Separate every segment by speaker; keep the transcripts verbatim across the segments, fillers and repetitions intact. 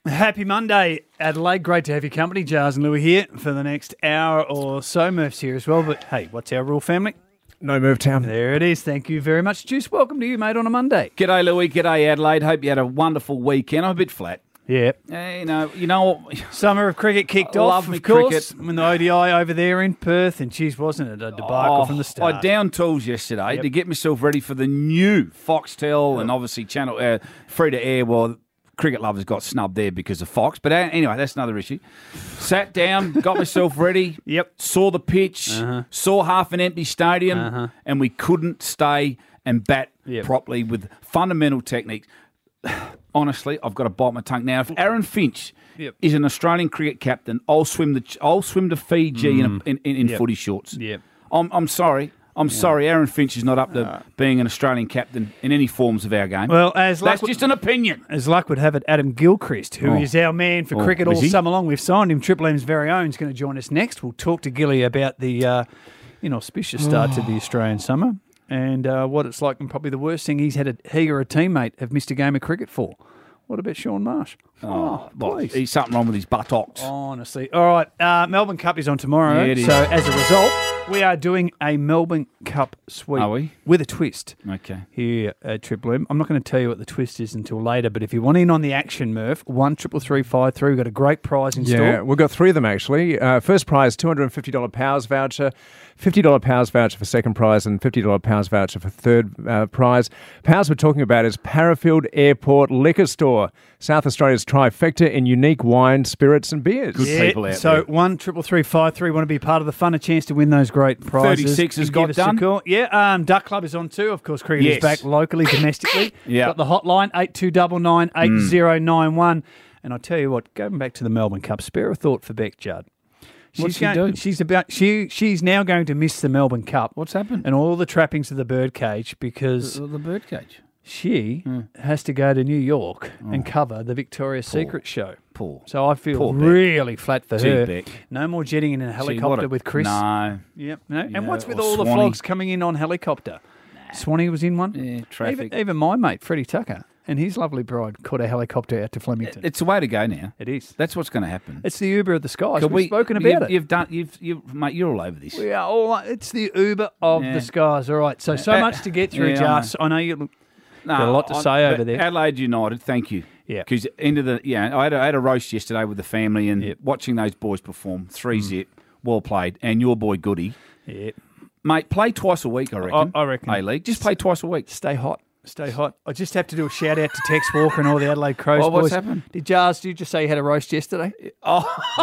Speaker 1: Happy Monday, Adelaide. Great to have your company. Jars and Louis here for the next hour or so. Murph's here as well. But hey, what's our rule, family?
Speaker 2: No move town.
Speaker 1: There it is. Thank you very much. Juice, welcome to you, mate, on a Monday.
Speaker 3: G'day, Louis. G'day, Adelaide. Hope you had a wonderful weekend. I'm a bit flat.
Speaker 1: Yeah.
Speaker 3: Uh, you know, you know.
Speaker 1: Summer of cricket kicked
Speaker 3: I
Speaker 1: off,
Speaker 3: love me
Speaker 1: of course,
Speaker 3: cricket.
Speaker 1: when the O D I over there in Perth, and geez, wasn't it a debacle
Speaker 3: Oh,
Speaker 1: from the start?
Speaker 3: I downed tools yesterday
Speaker 1: Yep.
Speaker 3: to get myself ready for the new Foxtel and obviously channel uh, free to air. Well, cricket lovers got snubbed there because of Fox. But uh, anyway, that's another issue. Sat down, got myself ready.
Speaker 1: Yep.
Speaker 3: Saw the pitch,
Speaker 1: Uh-huh.
Speaker 3: saw half an empty stadium,
Speaker 1: Uh-huh.
Speaker 3: and we couldn't stay and bat
Speaker 1: Yep.
Speaker 3: properly with fundamental techniques. Honestly, I've got to bite my tongue now. If Aaron Finch
Speaker 1: Yep.
Speaker 3: is an Australian cricket captain, I'll swim the I'll swim to Fiji in, a, in in, in
Speaker 1: Yep.
Speaker 3: footy shorts.
Speaker 1: Yep.
Speaker 3: I'm I'm sorry. I'm sorry. Aaron Finch is not up to being an Australian captain in any forms of our game.
Speaker 1: Well, as luck
Speaker 3: that's just an opinion.
Speaker 1: As luck would have it, Adam Gilchrist, who is
Speaker 3: Oh.
Speaker 1: our man for
Speaker 3: Oh,
Speaker 1: cricket
Speaker 3: is
Speaker 1: all
Speaker 3: he?
Speaker 1: summer long. We've signed him. Triple M's very own is going to join us next. We'll talk to Gilly about the uh, inauspicious start to the Australian summer and uh, what it's like, and probably the worst thing he's had a, he or a teammate have missed a game of cricket for. What about Sean Marsh? Oh,
Speaker 3: Well,
Speaker 1: please.
Speaker 3: he's something wrong with his buttocks.
Speaker 1: Honestly. All right. Uh, Melbourne Cup is on tomorrow.
Speaker 3: Yeah, it is.
Speaker 1: So as a result, we are doing a Melbourne Cup sweep
Speaker 3: Are we?
Speaker 1: with a twist.
Speaker 3: Okay.
Speaker 1: Here at Triple M. I'm not going to tell you what the twist is until later, but if you want in on the action, Murph, one triple three five three. We've got a great prize in
Speaker 2: Yeah,
Speaker 1: store.
Speaker 2: we've got three of them actually. Uh, first prize, two hundred fifty dollars Powers voucher, fifty dollars Powers voucher for second prize, and fifty dollars Powers voucher for third uh, prize. Powers we're talking about is Parafield Airport Liquor Store, South Australia's trifecta in unique wine, spirits and beers.
Speaker 3: Good
Speaker 1: Yeah,
Speaker 3: people out
Speaker 1: so
Speaker 3: there.
Speaker 1: one triple three five three. Want to be part of the fun? A chance to win those great prizes.
Speaker 3: thirty-six has
Speaker 1: Give
Speaker 3: got
Speaker 1: us a
Speaker 3: done.
Speaker 1: call. Yeah, um, Duck Club is on too. Of course, cricket
Speaker 3: Yes.
Speaker 1: is back locally, domestically.
Speaker 3: Yeah.
Speaker 1: Got the hotline eight two nine nine eight zero nine one. And I tell you what, going back to the Melbourne Cup, spare a thought for Beck Judd. She's
Speaker 3: What's she
Speaker 1: going,
Speaker 3: doing?
Speaker 1: She's about she she's now going to miss the Melbourne Cup.
Speaker 3: What's happened?
Speaker 1: And all the trappings of the birdcage because
Speaker 3: The, the birdcage.
Speaker 1: she
Speaker 3: Hmm.
Speaker 1: has to go to New York
Speaker 3: Oh.
Speaker 1: and cover the Victoria's Secret show.
Speaker 3: Poor.
Speaker 1: So I feel
Speaker 3: Poor Beck.
Speaker 1: really flat for
Speaker 3: Gee,
Speaker 1: her.
Speaker 3: Beck.
Speaker 1: No more jetting in a
Speaker 3: Gee,
Speaker 1: helicopter
Speaker 3: what a-
Speaker 1: with Chris.
Speaker 3: No.
Speaker 1: Yep. No. And
Speaker 3: Yeah,
Speaker 1: what's with
Speaker 3: or
Speaker 1: all the
Speaker 3: Swanee.
Speaker 1: flogs coming in on helicopter? Swanee was in one.
Speaker 3: Yeah, traffic.
Speaker 1: Even, even my mate Freddie Tucker and his lovely bride caught a helicopter out to Flemington.
Speaker 3: It's the way to go now.
Speaker 1: it is.
Speaker 3: That's what's going to happen.
Speaker 1: It's the Uber of the skies.
Speaker 3: Could
Speaker 1: We've
Speaker 3: we-
Speaker 1: spoken about
Speaker 3: you've,
Speaker 1: it.
Speaker 3: You've done. You've. You've. Mate, you're all over this.
Speaker 1: We are all. It's the Uber of
Speaker 3: Yeah.
Speaker 1: the skies. All right. So so
Speaker 3: Uh,
Speaker 1: much to get through,
Speaker 3: yeah, I
Speaker 1: Jas. I know you.
Speaker 3: No,
Speaker 1: Got a lot to
Speaker 3: I-
Speaker 1: say over
Speaker 3: but
Speaker 1: there.
Speaker 3: Adelaide United, thank you.
Speaker 1: Yeah.
Speaker 3: Because into the yeah, I had, a, I had a roast yesterday with the family and
Speaker 1: Yep.
Speaker 3: watching those boys perform. Three zip, well played, and your boy Goody,
Speaker 1: Yeah.
Speaker 3: mate, play twice a week. I reckon.
Speaker 1: I reckon.
Speaker 3: A League, just play twice a week.
Speaker 1: Stay hot. Stay hot. I just have to do a shout out to Tex Walker and all the Adelaide Crows
Speaker 3: Oh,
Speaker 1: boys.
Speaker 3: what's happened?
Speaker 1: Did Jars, did you just say you had a roast yesterday?
Speaker 3: Oh,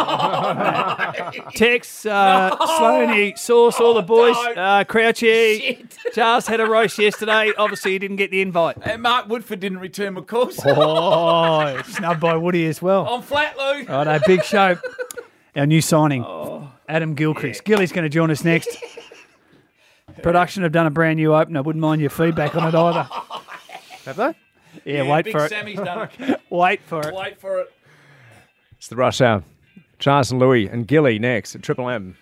Speaker 1: Tex, uh, Sloaney, Sauce, all the boys,
Speaker 3: don't.
Speaker 1: uh, Crouchy.
Speaker 3: Shit.
Speaker 1: Jars had a roast yesterday. Obviously, he didn't get the invite.
Speaker 3: and Mark Woodford didn't return my calls.
Speaker 1: Oh, snubbed by Woody as well.
Speaker 3: I'm flat, Lou.
Speaker 1: All right, big show. Our new signing, Adam Gilchrist. Gilly's going to join us next. Production have done a brand new opener. Wouldn't mind your feedback on it either. Have they? Yeah, wait
Speaker 3: Big
Speaker 1: for it.
Speaker 3: Sammy's done it.
Speaker 1: Wait for it.
Speaker 3: Wait for it.
Speaker 2: It's the rush hour. Charles and Louis and Gilly next at Triple M.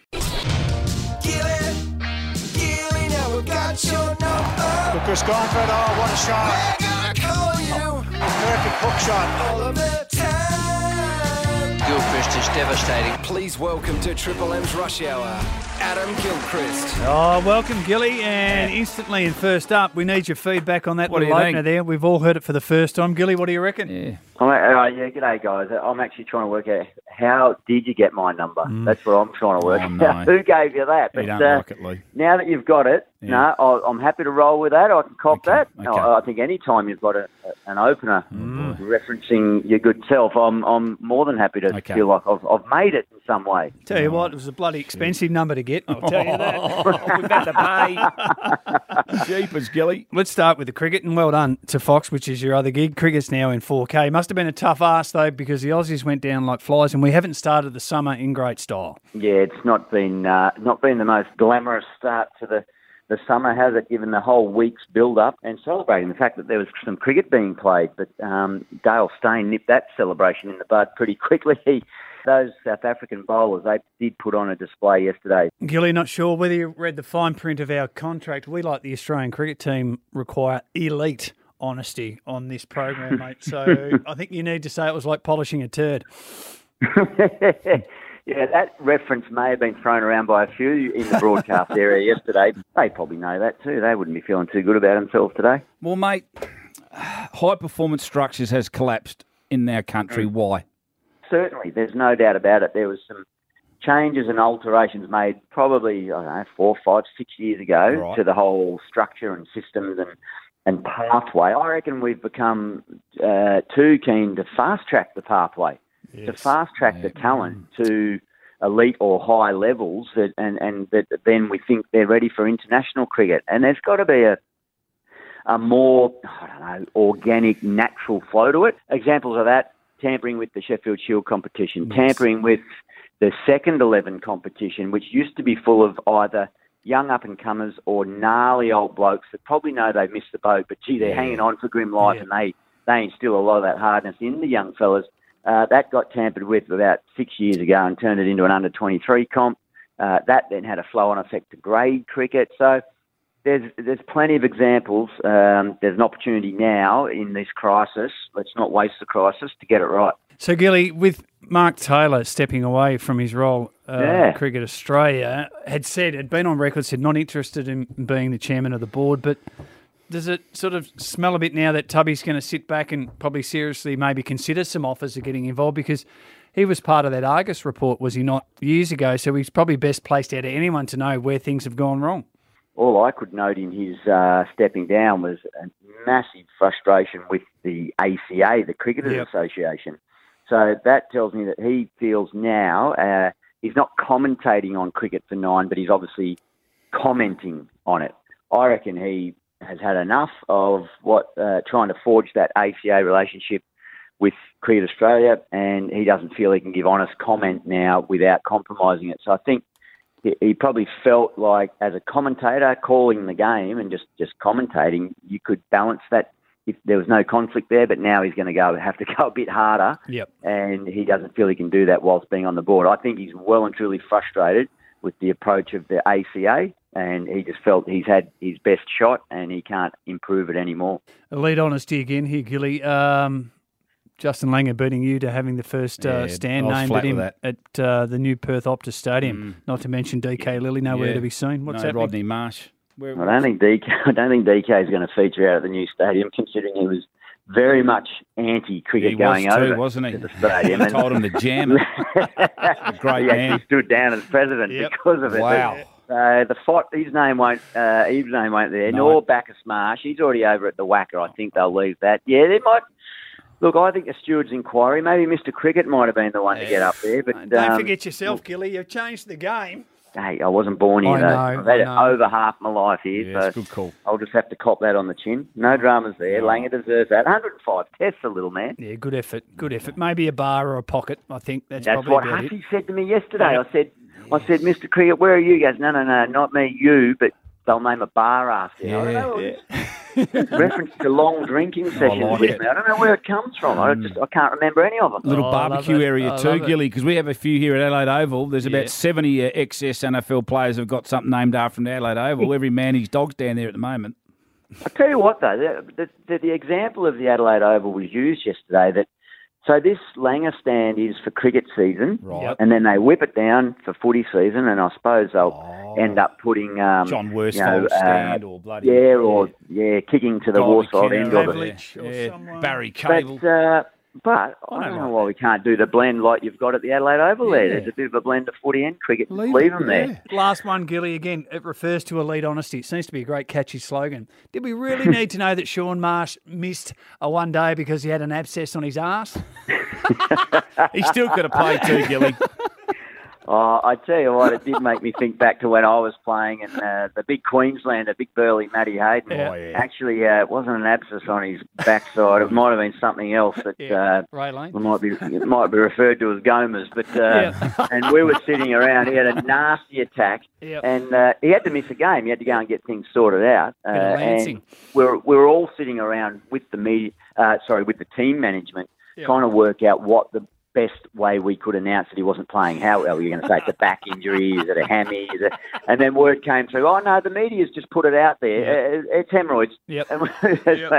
Speaker 4: Lucas Gauntlet, oh, what a shot. Perfect hook shot.
Speaker 5: Gilchrist is devastating. Please welcome to Triple M's Rush Hour, Adam Gilchrist.
Speaker 1: Oh, welcome, Gilly. And instantly, and first up, we need your feedback on that
Speaker 3: What do
Speaker 1: little
Speaker 3: you
Speaker 1: opener
Speaker 3: think?
Speaker 1: there. We've all heard it for the first time. Gilly, what do you reckon?
Speaker 3: Yeah.
Speaker 6: I'm, uh, yeah, g'day guys. I'm actually trying to work out how did you get my number? That's what I'm trying to work
Speaker 3: Oh, no.
Speaker 6: out. Who gave you that?
Speaker 3: You
Speaker 6: But
Speaker 3: don't
Speaker 6: uh,
Speaker 3: like it, Lou.
Speaker 6: now that you've got it,
Speaker 3: Yeah.
Speaker 6: no, I, I'm happy to roll with that. I can cop
Speaker 3: Okay,
Speaker 6: that.
Speaker 3: okay.
Speaker 6: No, I think any time you've got a, a, an opener
Speaker 3: Mm.
Speaker 6: referencing your good self, I'm I'm more than happy to
Speaker 3: Okay.
Speaker 6: feel like I've, I've made it in some way.
Speaker 1: Tell you what, it was a bloody expensive number to get. I'll tell you that. We've had to pay.
Speaker 3: Jeepers, Gilly.
Speaker 1: Let's start with the cricket, and well done to Fox, which is your other gig. Cricket's now in four K. Must have been a tough ask, though, because the Aussies went down like flies, and we haven't started the summer in great style.
Speaker 6: Yeah, it's not been uh, not been the most glamorous start to the, the summer, has it? Given the whole week's build up and celebrating the fact that there was some cricket being played, but um, Dale Steyn nipped that celebration in the bud pretty quickly. Those South African bowlers, they did put on a display yesterday.
Speaker 1: Gilly, not sure whether you read the fine print of our contract. We, like the Australian cricket team, require elite honesty on this program, mate. So I think you need to say it was like polishing a turd.
Speaker 6: Yeah, that reference may have been thrown around by a few in the broadcast area yesterday. They probably know that too. They wouldn't be feeling too good about themselves today.
Speaker 3: Well, mate, high performance structures has collapsed in our country. Why?
Speaker 6: Certainly, there's no doubt about it. There was some changes and alterations made probably, I don't know, four, five, six years ago
Speaker 3: Right.
Speaker 6: to the whole structure and systems and, and pathway. I reckon we've become uh, too keen to fast-track the pathway, to fast-track the talent to elite or high levels, that, and, and that then we think they're ready for international cricket. And there's got to be a a more, I don't know, organic, natural flow to it. Examples of that, tampering with the Sheffield Shield competition,
Speaker 1: Yes.
Speaker 6: tampering with the second eleven competition, which used to be full of either young up-and-comers or gnarly old blokes that probably know they've missed the boat, but gee, they're
Speaker 1: Yeah.
Speaker 6: hanging on for grim life
Speaker 1: Yeah.
Speaker 6: and they, they instill a lot of that hardness in the young fellas. Uh, that got tampered with about six years ago and turned it into an under twenty-three comp. Uh, that then had a flow-on effect to grade cricket. So there's there's plenty of examples. Um, there's an opportunity now in this crisis. Let's not waste the crisis to get it right.
Speaker 1: So, Gilly, with Mark Taylor stepping away from his role uh,
Speaker 6: Yeah.
Speaker 1: at Cricket Australia, had said, had been on record, said not interested in being the chairman of the board, but does it sort of smell a bit now that Tubby's going to sit back and probably seriously maybe consider some offers of getting involved? Because he was part of that Argus report, was he not, years ago? So he's probably best placed out of anyone to know where things have gone wrong.
Speaker 6: All I could note in his uh, stepping down was a massive frustration with the A C A, the Cricketers
Speaker 1: Yep.
Speaker 6: Association. So that tells me that he feels now uh, he's not commentating on cricket for Nine, but he's obviously commenting on it. I reckon he has had enough of what uh, trying to forge that A C A relationship with Cricket Australia, and he doesn't feel he can give honest comment now without compromising it. So I think he, he probably felt like, as a commentator calling the game and just, just commentating, you could balance that if there was no conflict there, but now he's going to go have to go a bit harder,
Speaker 1: Yep.
Speaker 6: and he doesn't feel he can do that whilst being on the board. I think he's well and truly frustrated with the approach of the A C A, and he just felt he's had his best shot and he can't improve it anymore.
Speaker 1: Elite honesty again here, Gilly. Um, Justin Langer beating you to having the first uh,
Speaker 3: Yeah,
Speaker 1: stand
Speaker 3: I was
Speaker 1: named
Speaker 3: flat
Speaker 1: at him
Speaker 3: with
Speaker 1: at uh, the new Perth Optus Stadium. Not to mention D K Lilly, nowhere
Speaker 3: Yeah.
Speaker 1: to be seen. What's
Speaker 3: no,
Speaker 1: happening?
Speaker 3: Rodney Marsh. Where,
Speaker 6: I don't think D K. I don't think D K is going to feature out at the new stadium, considering he was very much anti-cricket
Speaker 3: he
Speaker 6: going
Speaker 3: was too,
Speaker 6: over
Speaker 3: wasn't he?
Speaker 6: to the stadium.
Speaker 3: He told him to jam it. A great
Speaker 6: he
Speaker 3: man.
Speaker 6: actually stood down as president
Speaker 1: Yep.
Speaker 6: because of it.
Speaker 3: Wow.
Speaker 6: Uh, the fight, his name won't, uh, his name won't there.
Speaker 3: No.
Speaker 6: Nor Bacchus Marsh. He's already over at the Wacker. I think they'll leave that. Yeah, they might. Look, I think a steward's inquiry. Maybe Mister Cricket might have been the one to get up there. But
Speaker 1: Don't
Speaker 6: um,
Speaker 1: forget yourself, Gilly. You've changed the game.
Speaker 6: Hey, I wasn't born here
Speaker 1: I
Speaker 6: though.
Speaker 1: know,
Speaker 6: I've had
Speaker 1: I
Speaker 6: it
Speaker 1: know.
Speaker 6: over half my life here,
Speaker 3: Yeah, it's
Speaker 6: so
Speaker 3: a good call.
Speaker 6: I'll just have to cop that on the chin. No dramas there. Langer deserves that. one hundred five tests, a little man.
Speaker 1: Yeah, good effort. Good effort. Maybe a bar or a pocket. I think that's,
Speaker 6: That's
Speaker 1: probably
Speaker 6: what
Speaker 1: about
Speaker 6: Hussey
Speaker 1: it.
Speaker 6: said to me yesterday.
Speaker 1: Yeah.
Speaker 6: I said, I said, Mister Cricket, where are you? He goes, no, no, no, not me, you, but they'll name a bar after you. I don't know.
Speaker 3: Yeah.
Speaker 6: Reference to long drinking sessions
Speaker 3: like
Speaker 6: with
Speaker 3: it.
Speaker 6: me. I don't know where it comes from. I just I can't remember any of them.
Speaker 3: Little
Speaker 1: Oh, I love
Speaker 3: barbecue
Speaker 1: it.
Speaker 3: area
Speaker 1: I
Speaker 3: too,
Speaker 1: love it.
Speaker 3: Gilly, because we have a few here at Adelaide Oval. There's
Speaker 1: Yeah.
Speaker 3: about seventy uh, ex-S N F L players who've got something named after them at Adelaide Oval. Every man his dog's down there at the moment.
Speaker 6: I tell you what, though, the, the, the example of the Adelaide Oval was used yesterday. That so this Langer stand is for cricket season,
Speaker 3: Right.
Speaker 6: and then they whip it down for footy season, and I suppose they'll end up putting um,
Speaker 3: John
Speaker 6: you
Speaker 3: Worsfold
Speaker 6: know, uh,
Speaker 3: stand or bloody...
Speaker 6: yeah, or yeah, kicking to the
Speaker 3: Goldie
Speaker 6: Worsfold
Speaker 3: Kenner,
Speaker 6: end of it.
Speaker 1: Pavlich or
Speaker 3: yeah,
Speaker 1: someone.
Speaker 3: Barry Cable.
Speaker 6: But, uh, but
Speaker 3: I
Speaker 6: I
Speaker 3: don't
Speaker 6: don't know
Speaker 3: like
Speaker 6: why we can't do the blend like you've got at the Adelaide Oval there.
Speaker 3: Yeah.
Speaker 6: There's a bit of a blend of footy and cricket.
Speaker 3: Leave
Speaker 6: Leave,
Speaker 3: it,
Speaker 6: them there.
Speaker 3: yeah.
Speaker 1: Last one, Gilly, again, it refers to elite honesty. It seems to be a great catchy slogan. Did we really need to know that Sean Marsh missed a one day because he had an abscess on his arse?
Speaker 3: He's still got to play too, Gilly.
Speaker 6: Oh, I tell you what, it did make me think back to when I was playing, and uh, the big Queenslander, big burly Matty Hayden,
Speaker 1: Yeah.
Speaker 3: Oh, yeah.
Speaker 6: actually uh, it wasn't an abscess on his backside. It might have been something else that
Speaker 1: Yeah,
Speaker 6: uh,
Speaker 1: Ray Lane.
Speaker 6: it might be it might be referred to as Gomez. But uh,
Speaker 1: Yeah.
Speaker 6: and we were sitting around. He had a nasty attack,
Speaker 1: Yep.
Speaker 6: and uh, he had to miss a game. He had to go and get things sorted out. Uh,
Speaker 1: Bit of lancing.
Speaker 6: and we were we were all sitting around with the media, uh, sorry, with the team management,
Speaker 1: Yep.
Speaker 6: trying to work out what the best way we could announce that he wasn't playing. How well, you're going to say it's a back injury, is it a hammy? Is it? And then word came through, oh no, the media's just put it out there. Uh, It's hemorrhoids.
Speaker 1: Yep.
Speaker 6: And
Speaker 1: Yep.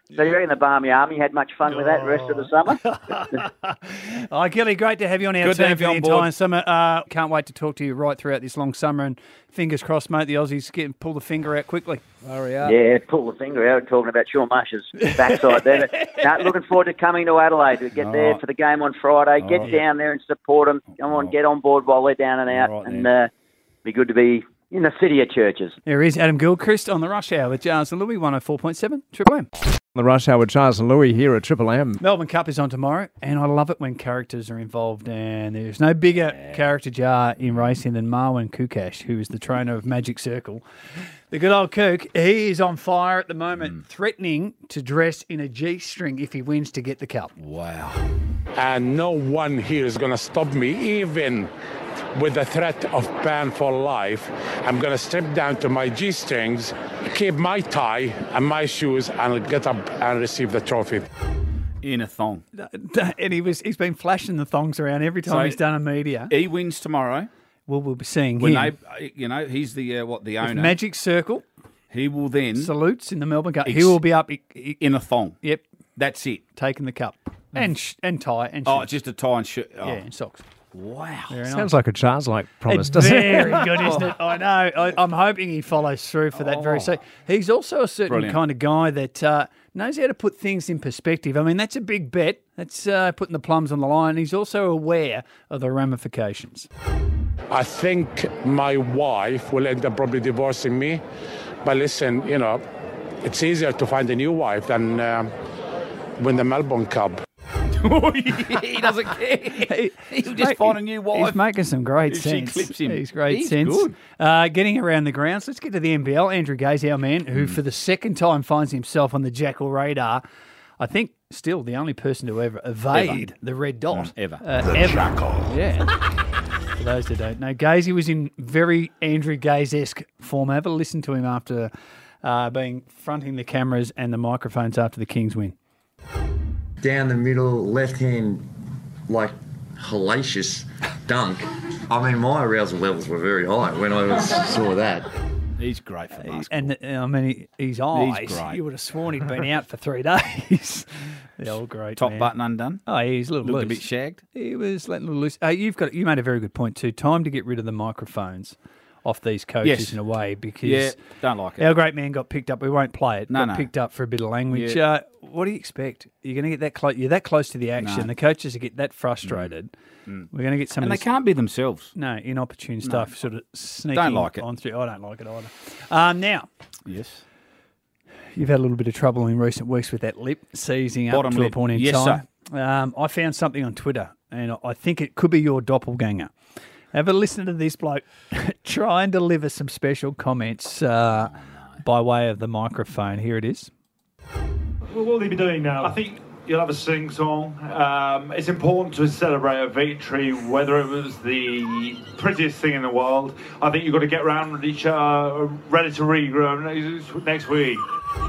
Speaker 6: So you reckon the Barmy Army had much fun with that the rest of the summer?
Speaker 1: Oh, Gilly, great to have you on our
Speaker 3: Good to
Speaker 1: team
Speaker 3: have
Speaker 1: for
Speaker 3: you
Speaker 1: the
Speaker 3: on board.
Speaker 1: entire summer. Uh, can't wait to talk to you right throughout this long summer, and fingers crossed, mate, the Aussies get pull the finger out quickly.
Speaker 2: Hurry up.
Speaker 6: Yeah, pull the finger out talking about Sean Marsh's backside there. But, no, looking forward to coming to Adelaide. To get there for the game on Friday. Get
Speaker 3: Oh.
Speaker 6: down there and support them. Come on, get on board while they're down and out.
Speaker 3: Right,
Speaker 6: and
Speaker 3: then.
Speaker 6: uh, be good to be in the city of churches.
Speaker 1: There is Adam Gilchrist on the Rush Hour with Giles and Louis, one oh four point seven Triple M.
Speaker 2: The Rush Hour with Charles and Louis here at Triple M.
Speaker 1: Melbourne Cup is on tomorrow, and I love it when characters are involved, and there's no bigger character jar in racing than Marwan Kukash, who is the trainer of Magic Circle. The good old Kook, he is on fire at the moment, threatening to dress in a G-string if he wins to get the cup.
Speaker 3: Wow.
Speaker 7: And no one here is going to stop me, even with the threat of ban for life. I'm going to strip down to my G-strings, keep my tie and my shoes, and I'll get up and receive the trophy.
Speaker 3: In a thong.
Speaker 1: And he was, he's been flashing the thongs around every time
Speaker 3: So-
Speaker 1: he's done a media.
Speaker 3: He wins tomorrow.
Speaker 1: Well, we'll be seeing
Speaker 3: When
Speaker 1: him.
Speaker 3: they, you know, he's the uh, what the
Speaker 1: If
Speaker 3: owner.
Speaker 1: Magic Circle
Speaker 3: He will then
Speaker 1: salutes in the Melbourne Cup. He
Speaker 3: Ex-
Speaker 1: will be up, he- he-
Speaker 3: in a thong.
Speaker 1: yep,
Speaker 3: That's it.
Speaker 1: taking the cup. And sh- and tie and
Speaker 3: Oh,
Speaker 1: shoes.
Speaker 3: just a tie and shirt. Oh.
Speaker 1: Yeah, and socks.
Speaker 3: Wow.
Speaker 1: Very
Speaker 2: Sounds like a Charles-like promise,
Speaker 1: It's
Speaker 2: doesn't
Speaker 1: very
Speaker 2: it?
Speaker 1: good, isn't it? I know. I, I'm hoping he follows through for that very
Speaker 3: Oh.
Speaker 1: sake. He's also a certain
Speaker 3: Brilliant.
Speaker 1: kind of guy that uh, knows how to put things in perspective. I mean, that's a big bet. That's uh, putting the plums on the line. He's also aware of the ramifications.
Speaker 7: I think my wife will end up probably divorcing me. But listen, you know, it's easier to find a new wife than um, win the Melbourne Cup.
Speaker 3: He doesn't care. He'll just
Speaker 1: Mate,
Speaker 3: find a new wife.
Speaker 1: He's making some great
Speaker 3: If she
Speaker 1: sense.
Speaker 3: clips him.
Speaker 1: He's great
Speaker 3: He's
Speaker 1: sense.
Speaker 3: good.
Speaker 1: Uh, getting around the grounds. Let's get to the N B L. Andrew Gaze, our man,
Speaker 3: Hmm.
Speaker 1: who for the second time finds himself on the Jackal radar. I think still the only person to ever evade the red dot.
Speaker 3: Mm, ever.
Speaker 1: Uh, ever. Yeah. For those that don't know, Gazy was in very Andrew Gaze-esque form. Have a listen to him after uh, being fronting the cameras and the microphones after the Kings win.
Speaker 8: Down the middle, left hand, like hellacious dunk. I mean, my arousal levels were very high when I was, saw that.
Speaker 3: He's great for basketball.
Speaker 1: And uh, I mean, he- his eyes,
Speaker 3: great.
Speaker 1: you would have sworn he'd been out for three days. The old great
Speaker 3: Top
Speaker 1: man.
Speaker 3: button undone.
Speaker 1: Oh, he's a little
Speaker 3: Looked
Speaker 1: loose.
Speaker 3: a bit shagged.
Speaker 1: He was letting a little loose. Uh, you've got you made a very good point too. Time to get rid of the microphones off these coaches
Speaker 3: Yes.
Speaker 1: in a way because
Speaker 3: Yeah, don't like it.
Speaker 1: our great man got picked up. We won't play it.
Speaker 3: No,
Speaker 1: got
Speaker 3: no.
Speaker 1: picked up for a bit of language.
Speaker 3: Yeah.
Speaker 1: Uh, what do you expect? You're going to get that close. You're that close to the action.
Speaker 3: No.
Speaker 1: The coaches get that frustrated. We're going to get some
Speaker 3: And
Speaker 1: of
Speaker 3: they
Speaker 1: this,
Speaker 3: can't be themselves.
Speaker 1: no inopportune stuff sort of sneaking
Speaker 3: Don't like it.
Speaker 1: on through. I don't like it either. Um, now.
Speaker 3: Yes.
Speaker 1: You've had a little bit of trouble in recent weeks with that lip seizing up
Speaker 3: Bottom
Speaker 1: to a
Speaker 3: lip.
Speaker 1: point in
Speaker 3: Yes,
Speaker 1: time. Um, I found something on Twitter, and I think it could be your doppelganger. Have a listen to this bloke try and deliver some special comments uh, by way of the microphone. Here it is.
Speaker 9: Well, what will he be doing now? I think you'll have a sing song. Um, it's important to celebrate a victory, whether it was the prettiest thing in the world. I think you've got to get round with each other, ready to regroup next, next week.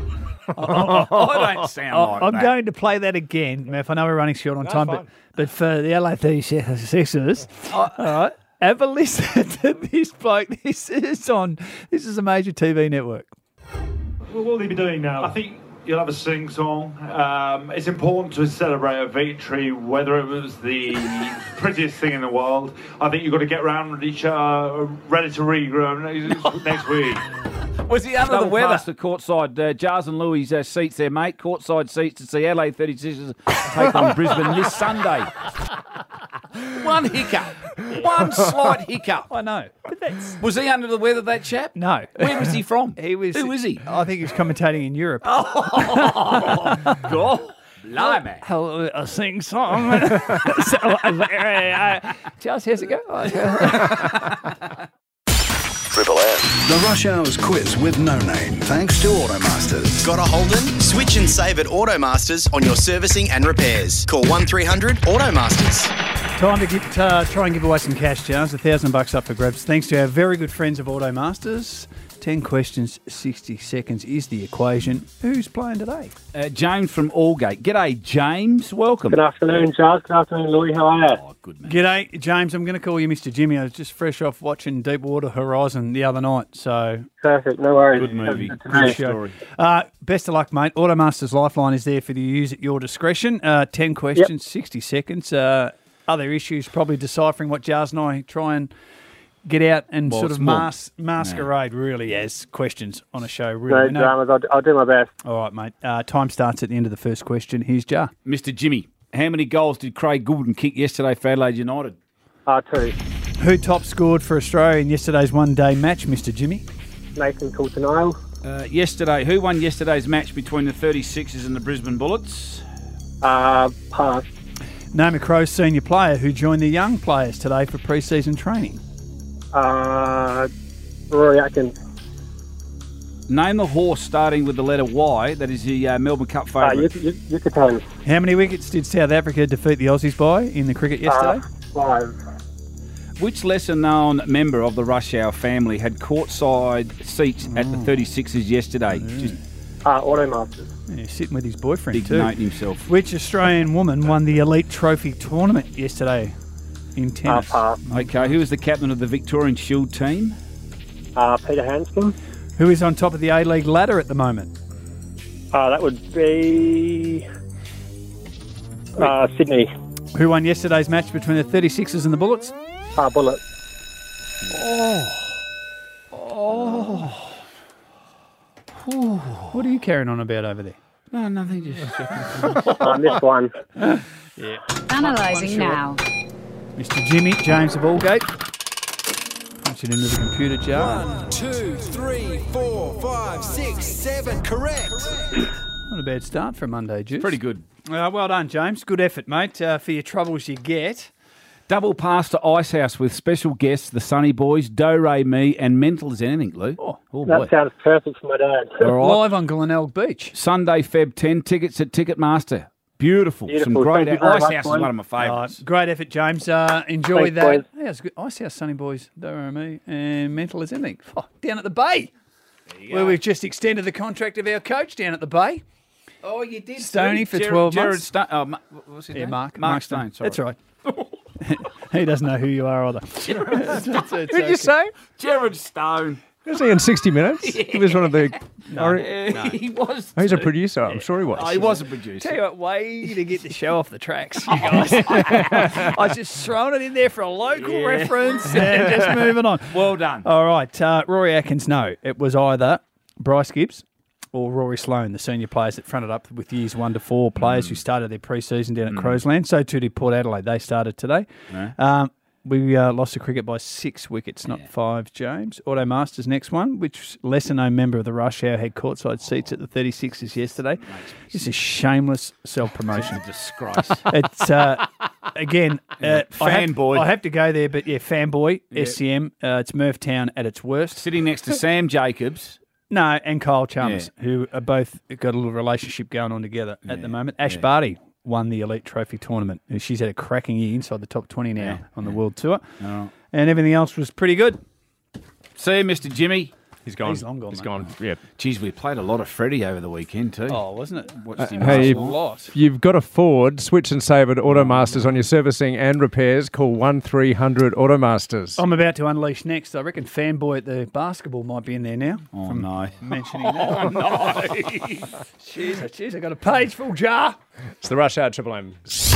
Speaker 3: I don't sound like
Speaker 1: I'm
Speaker 3: that.
Speaker 1: going to play that again, Murph. I know we're running short on time, but, but for the L A thirty-sixers, all right, have a listen to this bloke. This is on. This is a major T V network.
Speaker 9: Well, what will he be doing now? I think you'll have a sing song. Um, it's important to celebrate a victory, whether it was the prettiest thing in the world. I think you've got to get round with each other, ready to regroup next, next week.
Speaker 3: Was he under the
Speaker 9: Double
Speaker 3: weather?
Speaker 9: pass.
Speaker 3: The courtside, uh, Jars and Louis' uh, seats there, mate. Courtside seats to see L A thirty-sixers take on Brisbane this Sunday. One hiccup. One slight hiccup.
Speaker 1: I know, but that's
Speaker 3: Was he under the weather, that chap?
Speaker 1: no.
Speaker 3: Where was he from?
Speaker 1: He was.
Speaker 3: Who was he?
Speaker 1: I think he was commentating in Europe.
Speaker 3: God, blimey.
Speaker 1: Hello, a sing song. so, uh, Charles, how's it go?
Speaker 10: Triple M. The Rush Hour's quiz with no name, thanks to Automasters.
Speaker 11: Got a Holden? Switch and save at Automasters on your servicing and repairs. Call one three hundred Automasters.
Speaker 1: Time to give, uh, try and give away some cash, Charles. A thousand bucks up for grabs. Thanks to our very good friends of Automasters. ten questions, sixty seconds is the equation. Who's playing today?
Speaker 3: Uh, James from Aldgate. G'day, James. Welcome.
Speaker 12: Good afternoon, Charles. Good afternoon, Louis. How are you?
Speaker 3: Oh, good man.
Speaker 1: G'day, James. I'm going to call you Mister Jimmy. I was just fresh off watching Deepwater Horizon the other night, so...
Speaker 12: Perfect. No worries.
Speaker 3: Good movie.
Speaker 12: Good to
Speaker 3: Good
Speaker 12: know.
Speaker 3: story.
Speaker 1: Uh, best of luck, mate. Automasters Lifeline is there for you to use at your discretion. Uh, ten questions, sixty seconds. Uh, other issues, probably deciphering what Jars and I try and get out and
Speaker 3: Well,
Speaker 1: sort
Speaker 3: it's
Speaker 1: of
Speaker 3: more-
Speaker 1: mas- masquerade really as questions on a show.
Speaker 12: No
Speaker 1: Really,
Speaker 12: dramas. I'll, I'll do my best.
Speaker 1: All right, mate. Uh, time starts at the end of the first question. Here's Jar.
Speaker 3: Mister Jimmy, how many goals did Craig Goulden kick yesterday for Adelaide United?
Speaker 12: Uh, two.
Speaker 1: Who top scored for Australia in yesterday's one-day match, Mister Jimmy?
Speaker 12: Nathan Coulter-Nile.
Speaker 3: Uh, yesterday, who won yesterday's match between the thirty-sixers and the Brisbane Bullets?
Speaker 12: Uh, pass.
Speaker 1: Name a Crows senior player who joined the young players today for pre-season training.
Speaker 12: Uh, Rory Atkins.
Speaker 3: Name the horse starting with the letter Y that is the uh, Melbourne Cup
Speaker 12: Uh,
Speaker 3: favourite.
Speaker 12: Yuc- Yuc- Yucatan.
Speaker 1: How many wickets did South Africa defeat the Aussies by in the cricket yesterday?
Speaker 12: Uh, five.
Speaker 3: Which lesser-known member of the Rush Hour family had courtside seats at the thirty-sixers yesterday? Just
Speaker 12: Uh, Automasters.
Speaker 1: Yeah, sitting with his boyfriend too.
Speaker 3: igniting himself.
Speaker 1: Which Australian woman won the Elite Trophy tournament yesterday in
Speaker 12: Uh,
Speaker 1: tennis?
Speaker 12: pass.
Speaker 3: Okay, who is the captain of the Victorian Shield team?
Speaker 12: Uh, Peter Hanscom.
Speaker 1: Who is on top of the A-League ladder at the moment?
Speaker 12: Uh, that would be uh, Sydney.
Speaker 1: Who won yesterday's match between the thirty-sixers and the Bullets?
Speaker 12: Uh, Bullet.
Speaker 1: What are you carrying on about over there?
Speaker 3: No, nothing. Just
Speaker 12: I missed one.
Speaker 13: Analysing now.
Speaker 1: Mister Jimmy, James of Aldgate. Punch it into the computer jar.
Speaker 5: One, two, three, four, five, six, seven. Correct.
Speaker 1: Not a bad start for a Monday, Juice.
Speaker 3: pretty good.
Speaker 1: Uh, well done, James. Good effort, mate, uh, for your troubles you get.
Speaker 3: Double pass to Icehouse with special guests, the Sunny Boys, Do Re Mi, and Mental as Anything, Lou.
Speaker 1: Oh,
Speaker 3: oh
Speaker 12: That
Speaker 3: boy.
Speaker 12: sounds perfect for my dad.
Speaker 3: All right.
Speaker 1: Live on Glenelg Beach.
Speaker 3: Sunday, Feb tenth, tickets at Ticketmaster. Beautiful.
Speaker 12: Beautiful.
Speaker 3: Some great.
Speaker 12: Thank you very much,
Speaker 3: Icehouse is
Speaker 12: boys.
Speaker 3: one of my favourites.
Speaker 1: Right, great effort, James. Uh, enjoy
Speaker 12: Thanks,
Speaker 1: that.
Speaker 12: boys.
Speaker 1: Yeah, it's good. Icehouse, Sunny Boys, Do Re Mi, and Mental as Anything. Oh, down at the Bay, where we've just extended the contract of our coach down at the Bay.
Speaker 3: Oh, you did.
Speaker 1: Stoney for
Speaker 3: Jared-
Speaker 1: twelve
Speaker 3: Jared
Speaker 1: months.
Speaker 3: Stone. Oh, Ma- what was his
Speaker 1: Yeah,
Speaker 3: name?
Speaker 1: Mark.
Speaker 3: Mark
Speaker 1: Stone.
Speaker 3: Stone. Sorry.
Speaker 1: That's right. He doesn't know who you are either. It's- it's
Speaker 2: Who'd
Speaker 1: okay.
Speaker 2: you say?
Speaker 3: Jared Stone.
Speaker 2: Was he in sixty minutes? He was one of the... or-
Speaker 3: Yeah, He was.
Speaker 2: Oh, he's a
Speaker 3: too.
Speaker 2: producer. I'm sure he was.
Speaker 3: Oh, he was a producer.
Speaker 1: Tell you what, way to get the show off the tracks, you guys. I was just throwing it in there for a local
Speaker 3: Yeah.
Speaker 1: reference and just moving on.
Speaker 3: Well done.
Speaker 1: All right, uh, Rory Atkins, no. It was either Bryce Gibbs or Rory Sloane, the senior players that fronted up with years one to four players who started their pre-season down at Crowersland. So too did Port Adelaide. They started today.
Speaker 3: Yeah.
Speaker 1: Um, we uh, lost the cricket by six wickets, not five, James. Automasters next one, which lesser-known member of the Rush Hour had courtside seats at the thirty-sixers yesterday. This is shameless self-promotion.
Speaker 3: Disgrace.
Speaker 1: It's, uh, again, uh, I have-
Speaker 3: Fanboy.
Speaker 1: I have to go there, but yeah, fanboy,
Speaker 3: Yeah.
Speaker 1: S C M. Uh, it's Murphtown at its worst.
Speaker 3: Sitting next to Sam Jacobs.
Speaker 1: No, and Kyle Chalmers, who are both got a little relationship going on together at the moment. Ash
Speaker 3: yeah.
Speaker 1: Barty won the Elite Trophy tournament. She's had a cracking year inside the top twenty now
Speaker 3: Yeah,
Speaker 1: on the World Tour.
Speaker 3: All right.
Speaker 1: And everything else was pretty good.
Speaker 3: See you, Mister Jimmy.
Speaker 2: He's gone.
Speaker 1: He's long gone,
Speaker 2: He's
Speaker 1: mate.
Speaker 2: gone. Yeah.
Speaker 3: Geez, we played a lot of Freddie over the weekend too.
Speaker 1: Oh, wasn't it?
Speaker 3: Watched him
Speaker 2: Hey,
Speaker 3: hustle a lot.
Speaker 2: if you've got a Ford, switch and save at Automasters on your servicing and repairs. Call one three hundred Automasters.
Speaker 1: I'm about to unleash next. I reckon Fanboy at the basketball might be in there now.
Speaker 3: Oh,
Speaker 1: from
Speaker 3: no.
Speaker 1: Mentioning that. Oh, no. Jeez, jeez, I got a page full jar.
Speaker 2: It's the Rush Hour Triple M.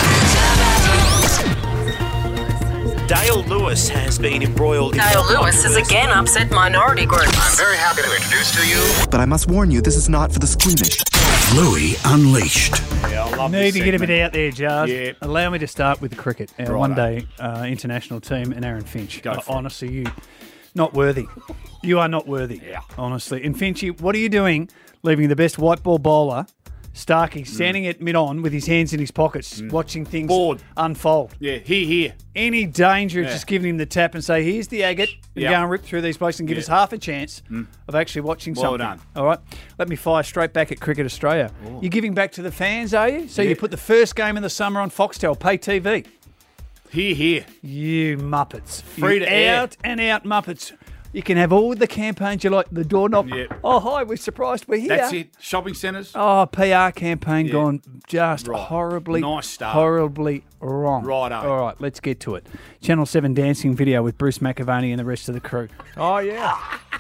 Speaker 14: Dale Lewis has been embroiled in
Speaker 15: Dale Lewis has again upset minority groups.
Speaker 16: I'm very happy to introduce to you.
Speaker 17: But I must warn you, this is not for the squeamish.
Speaker 10: Louis Unleashed.
Speaker 3: Yeah, I love
Speaker 1: Need
Speaker 3: this
Speaker 1: to get a
Speaker 3: segment.
Speaker 1: bit out there, Jars.
Speaker 3: Yeah.
Speaker 1: Allow me to start with the cricket. Our
Speaker 3: Righto.
Speaker 1: one-day uh, international team and Aaron Finch.
Speaker 3: Go
Speaker 1: Uh,
Speaker 3: for it.
Speaker 1: honestly, you not worthy. You are not worthy.
Speaker 3: Yeah.
Speaker 1: Honestly. And Finchy, what are you doing leaving the best white ball bowler, Starkey, standing at mid-on with his hands in his pockets, watching things
Speaker 3: Bored.
Speaker 1: unfold?
Speaker 3: Yeah, here, here.
Speaker 1: Any danger of
Speaker 3: Yeah.
Speaker 1: just giving him the tap and say, here's the agate, and
Speaker 3: Yeah.
Speaker 1: go and rip through these blokes and give
Speaker 3: Yeah.
Speaker 1: us half a chance of actually watching
Speaker 3: Well
Speaker 1: something.
Speaker 3: done.
Speaker 1: All right? Let me fire straight back at Cricket Australia. You're giving back to the fans, are you? So
Speaker 3: Yeah.
Speaker 1: you put the first game in the summer on Foxtel, pay T V.
Speaker 3: Here, here.
Speaker 1: You Muppets.
Speaker 3: Free
Speaker 1: You
Speaker 3: to air.
Speaker 1: out and out Muppets. You can have all the campaigns you like. The door knock.
Speaker 3: Yep.
Speaker 1: Oh, hi, we're surprised we're here.
Speaker 3: That's it. Shopping centres.
Speaker 1: Oh, P R campaign
Speaker 3: Yeah.
Speaker 1: gone just
Speaker 3: Right.
Speaker 1: horribly,
Speaker 3: Nice start.
Speaker 1: horribly wrong.
Speaker 3: Righto.
Speaker 1: All right, let's get to it. Channel seven dancing video with Bruce McAvaney and the rest of the crew.
Speaker 2: Oh, yeah.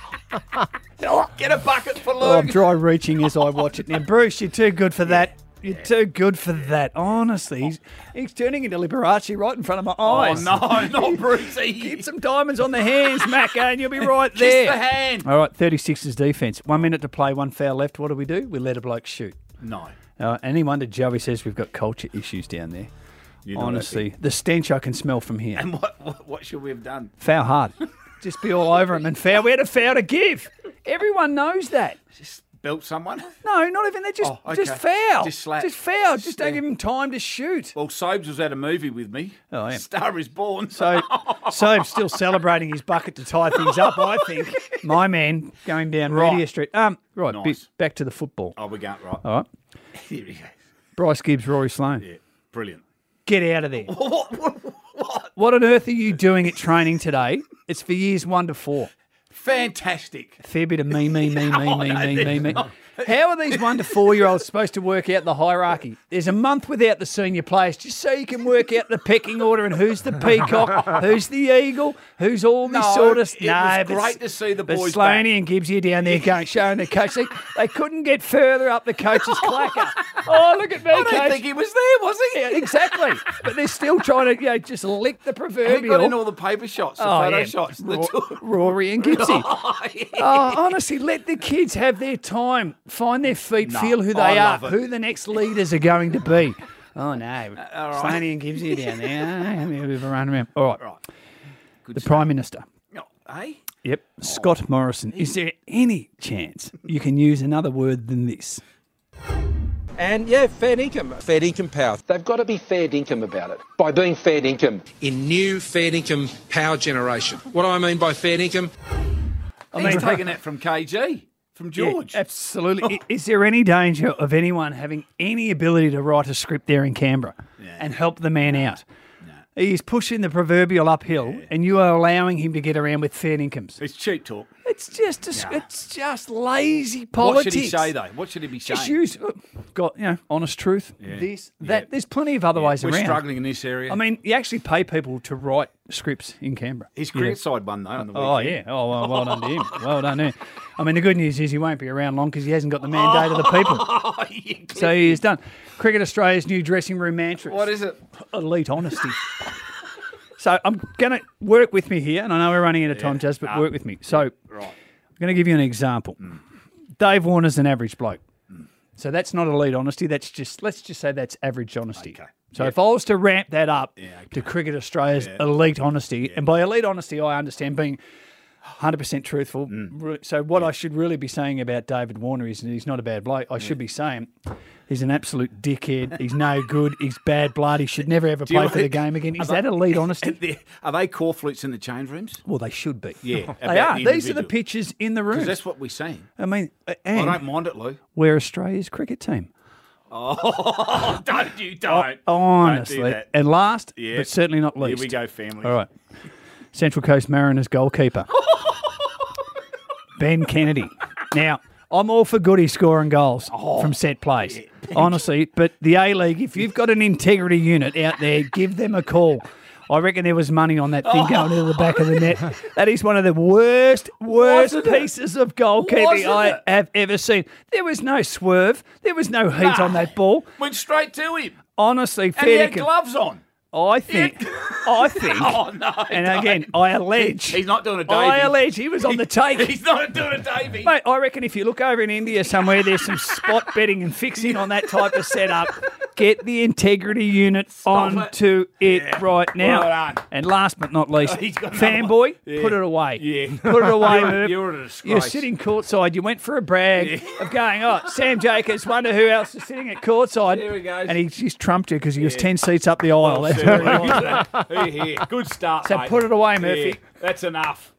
Speaker 3: Get a bucket for Luke.
Speaker 1: Oh, I'm dry reaching as I watch it. Now, Bruce, you're too good for that. You're too good for that. Honestly, he's, he's turning into Liberace right in front of my eyes.
Speaker 3: Oh, no, not Brucey.
Speaker 1: Get some diamonds on the hands, Macca, and you'll be right
Speaker 3: Kiss
Speaker 1: there.
Speaker 3: the hand.
Speaker 1: All right, thirty-sixers defence. One minute to play, one foul left. What do we do? We let a bloke shoot.
Speaker 3: No.
Speaker 1: Uh, any wonder Joey says we've got culture issues down there.
Speaker 3: You know
Speaker 1: Honestly, the stench I can smell from here.
Speaker 3: And what, what what should we have done?
Speaker 1: Foul hard. Just be all over him and foul. We had a foul to give. Everyone knows that.
Speaker 3: Just belt someone?
Speaker 1: No, not even that. Just,
Speaker 3: Oh, okay.
Speaker 1: just foul.
Speaker 3: Just slap.
Speaker 1: Just foul. Just don't
Speaker 3: Yeah.
Speaker 1: give him time to shoot.
Speaker 3: Well, Sobes was at a movie with me.
Speaker 1: Oh, I am.
Speaker 3: Star is Born.
Speaker 1: So, Soap's still celebrating his bucket to tie things up, I think. My man going down
Speaker 3: Right.
Speaker 1: Media Street. Um, right,
Speaker 3: Nice.
Speaker 1: bit- back to the football.
Speaker 3: Oh, we going right.
Speaker 1: All right.
Speaker 3: Here we go.
Speaker 1: Bryce Gibbs, Rory Sloane.
Speaker 3: Yeah, brilliant.
Speaker 1: Get out of there.
Speaker 3: what, what, what?
Speaker 1: What on earth are you doing at training today? It's for years one to four.
Speaker 3: Fantastic.
Speaker 1: A fair bit of me, me, me, me,
Speaker 3: Oh,
Speaker 1: me,
Speaker 3: no,
Speaker 1: me,
Speaker 3: there's
Speaker 1: me, me.
Speaker 3: not.
Speaker 1: How are these one to four year olds supposed to work out the hierarchy? There's a month without the senior players just so you can work out the pecking order and who's the peacock, who's the eagle, who's all this
Speaker 3: No,
Speaker 1: sort of
Speaker 3: it was great to see the
Speaker 1: but
Speaker 3: boys
Speaker 1: Sloaney
Speaker 3: back.
Speaker 1: and Gibbsy are down there going, showing the coach. They, they couldn't get further up the coach's clacker. Oh, look at me,
Speaker 3: I don't
Speaker 1: coach.
Speaker 3: think he was there, was he?
Speaker 1: Yeah, exactly. But they're still trying to, you know, just lick the
Speaker 3: He
Speaker 1: proverbial.
Speaker 3: got in all the paper shots, the
Speaker 1: Oh,
Speaker 3: photo
Speaker 1: yeah.
Speaker 3: shots. The
Speaker 1: Ro-
Speaker 3: two-
Speaker 1: Rory and Gibbsy.
Speaker 3: Oh, yeah.
Speaker 1: Oh, honestly, let the kids have their time, find their feet,
Speaker 3: No,
Speaker 1: feel who
Speaker 3: I
Speaker 1: they are,
Speaker 3: love it.
Speaker 1: who the next leaders are going to be. Oh, no.
Speaker 3: all right.
Speaker 1: Slaney and Gibbsy are down there. Have a bit of a run around. All right.
Speaker 3: Right. Good
Speaker 1: The
Speaker 3: stuff.
Speaker 1: Prime Minister.
Speaker 3: Oh, eh?
Speaker 1: Yep. Scott Morrison. Is there any chance you can use another word than this?
Speaker 13: And yeah, fair income, fair income power. They've got to be fair income about it by being fair income in new fair income power generation. What do I mean by fair income?
Speaker 1: I
Speaker 3: He's
Speaker 1: mean,
Speaker 3: taking that from K G, from George.
Speaker 1: Yeah, absolutely. I- Is there any danger of anyone having any ability to write a script there in Canberra and help the man out? He's pushing the proverbial uphill, and you are allowing him to get around with fair incomes.
Speaker 3: It's cheap talk.
Speaker 1: It's just a,
Speaker 3: Yeah.
Speaker 1: it's just lazy
Speaker 3: What
Speaker 1: politics.
Speaker 3: should he say, though? What should he be saying?
Speaker 1: Just use, got you know, honest truth.
Speaker 3: Yeah.
Speaker 1: This, that.
Speaker 3: Yeah.
Speaker 1: There's plenty of other
Speaker 3: Yeah,
Speaker 1: ways
Speaker 3: We're
Speaker 1: around.
Speaker 3: struggling in this area.
Speaker 1: I mean, you actually pay people to write scripts in Canberra.
Speaker 3: His
Speaker 1: Yeah.
Speaker 3: cricket side won, though, on the weekend.
Speaker 1: Oh, yeah. Oh, well, well done to him. Well done to him. I mean, the good news is he won't be around long because he hasn't got the mandate of the people.
Speaker 3: Oh, you
Speaker 1: So he is done. Cricket Australia's new dressing room mantra.
Speaker 3: What is it?
Speaker 1: Elite honesty. So I'm going to work with me here, and I know we're running out of time, Jazz, but
Speaker 3: nah.
Speaker 1: work with me. So
Speaker 3: Right.
Speaker 1: I'm going to give you an example. Dave Warner's an average bloke. So that's not elite honesty. That's just, let's just say that's average honesty.
Speaker 3: Okay.
Speaker 1: So if I was to ramp that up
Speaker 3: Yeah, okay.
Speaker 1: to Cricket Australia's
Speaker 3: Yeah.
Speaker 1: elite honesty, and by elite honesty, I understand being one hundred percent truthful.
Speaker 3: Mm.
Speaker 1: Re- So what I should really be saying about David Warner is that he's not a bad bloke. I should be saying he's an absolute dickhead. He's no good. He's bad blood. He should never ever
Speaker 3: Do you
Speaker 1: play for the
Speaker 3: like-
Speaker 1: game again. Is
Speaker 3: are
Speaker 1: that
Speaker 3: they-
Speaker 1: elite honesty?
Speaker 3: Are they- Are they core flutes in the change rooms?
Speaker 1: Well, they should be.
Speaker 3: Yeah,
Speaker 1: they
Speaker 3: about
Speaker 1: are.
Speaker 3: the
Speaker 1: These are the
Speaker 3: individual.
Speaker 1: pitches in the room.
Speaker 3: Because that's what we're saying.
Speaker 1: I mean, uh,
Speaker 3: I
Speaker 1: and
Speaker 3: don't mind it, Lou.
Speaker 1: we're Australia's cricket team.
Speaker 3: Oh, don't you, don't.
Speaker 1: Honestly.
Speaker 3: Don't do that.
Speaker 1: And last,
Speaker 3: Yeah.
Speaker 1: but certainly not
Speaker 3: Here
Speaker 1: least.
Speaker 3: we go, family.
Speaker 1: All right. Central Coast Mariners goalkeeper. Ben Kennedy. Now, I'm all for Goody scoring goals
Speaker 3: Oh,
Speaker 1: from set plays. Honestly, but the A-League, if you've got an integrity unit out there, give them a call. I reckon there was money on that thing going into the back of the net. That is one of the worst, worst
Speaker 3: Wasn't it?
Speaker 1: pieces of goalkeeping
Speaker 3: Wasn't
Speaker 1: I
Speaker 3: it?
Speaker 1: have ever seen. There was no swerve. There was no heat on that ball.
Speaker 3: Went straight to him.
Speaker 1: Honestly,
Speaker 3: And he
Speaker 1: fair
Speaker 3: had
Speaker 1: dinkum.
Speaker 3: gloves on.
Speaker 1: I think, I think,
Speaker 3: Oh, no.
Speaker 1: and
Speaker 3: don't.
Speaker 1: again, I allege,
Speaker 3: He's not doing a Davey.
Speaker 1: I allege he was on the take.
Speaker 3: He's not doing a Davey.
Speaker 1: Mate, I reckon if you look over in India somewhere, there's some spot betting and fixing on that type of setup. Get the integrity unit
Speaker 3: Stop
Speaker 1: onto it,
Speaker 3: Yeah.
Speaker 1: right now.
Speaker 3: Well done.
Speaker 1: And last but not least,
Speaker 3: He's got another
Speaker 1: fanboy,
Speaker 3: one. Yeah.
Speaker 1: put it away.
Speaker 3: Yeah.
Speaker 1: Put it away,
Speaker 3: You're-
Speaker 1: Merv.
Speaker 3: you're a disgrace.
Speaker 1: You're sitting courtside. You went for a brag
Speaker 3: Yeah.
Speaker 1: of going, oh, Sam Jacobs, wonder who else is sitting at courtside.
Speaker 3: There he goes.
Speaker 1: And he just trumped you because he was
Speaker 3: Yeah.
Speaker 1: ten seats up the aisle.
Speaker 3: Well
Speaker 1: That's
Speaker 3: said.
Speaker 1: very nice.
Speaker 3: Here, here. Good start,
Speaker 1: So
Speaker 3: mate.
Speaker 1: put it away, Murphy.
Speaker 3: Yeah, that's enough.